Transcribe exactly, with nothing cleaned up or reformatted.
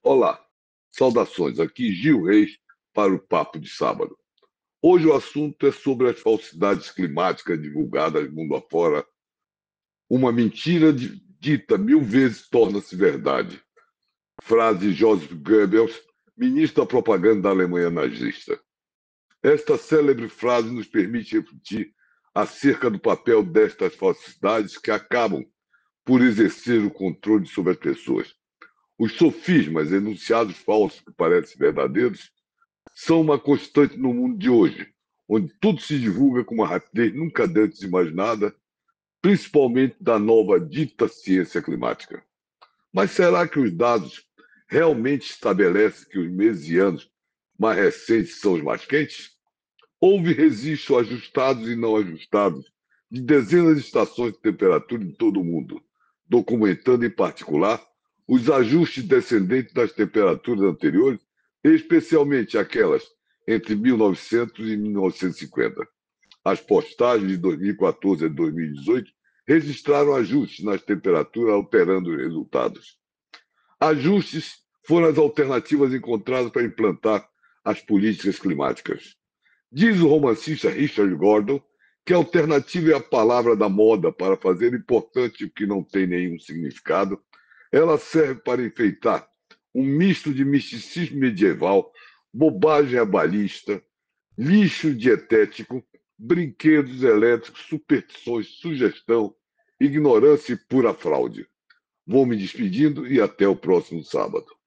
Olá, saudações. Aqui Gil Reis para o Papo de Sábado. Hoje o assunto é sobre as falsidades climáticas divulgadas mundo afora. Uma mentira di- dita mil vezes torna-se verdade. Frase de Joseph Goebbels, ministro da propaganda da Alemanha nazista. Esta célebre frase nos permite refletir acerca do papel destas falsidades que acabam por exercer o controle sobre as pessoas. Os sofismas, enunciados falsos que parecem verdadeiros, são uma constante no mundo de hoje, onde tudo se divulga com uma rapidez nunca antes imaginada, principalmente da nova dita ciência climática. Mas será que os dados realmente estabelecem que os meses e anos mais recentes são os mais quentes? Houve registros ajustados e não ajustados de dezenas de estações de temperatura em todo o mundo, documentando, em particular, os ajustes descendentes das temperaturas anteriores, especialmente aquelas entre mil e novecentos e mil novecentos e cinquenta. As postagens de dois mil e quatorze a dois mil e dezoito registraram ajustes nas temperaturas, alterando os resultados. Ajustes foram as alternativas encontradas para implantar as políticas climáticas. Diz o romancista Richard Gordon que a alternativa é a palavra da moda para fazer importante o que não tem nenhum significado. Ela serve para enfeitar um misto de misticismo medieval, bobagem abalista, lixo dietético, brinquedos elétricos, superstições, sugestão, ignorância e pura fraude. Vou me despedindo e até o próximo sábado.